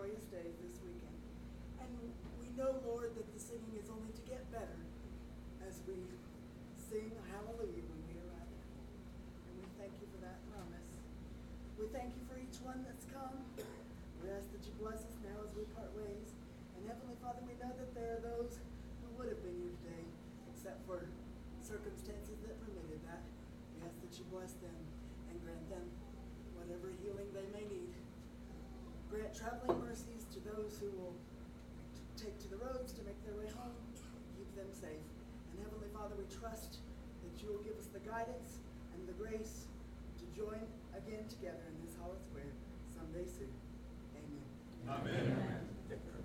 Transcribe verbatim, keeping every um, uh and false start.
joyous day this weekend. And we know, Lord, that the singing is only to get better as we sing hallelujah when we arrive at home. And we thank you for that promise. We thank you for each one that's come. We ask that you bless us now as we part ways. And Heavenly Father, we know that there are those who would have been here today, except for circumstances that permitted that. We ask that you bless them and grant them whatever healing they may need. Grant traveling mercies to those who will take to the roads to make their way home. Keep them safe. And Heavenly Father, we trust that you will give us the guidance and the grace to join again together in this Hollis Square someday soon. Amen. Amen. Amen.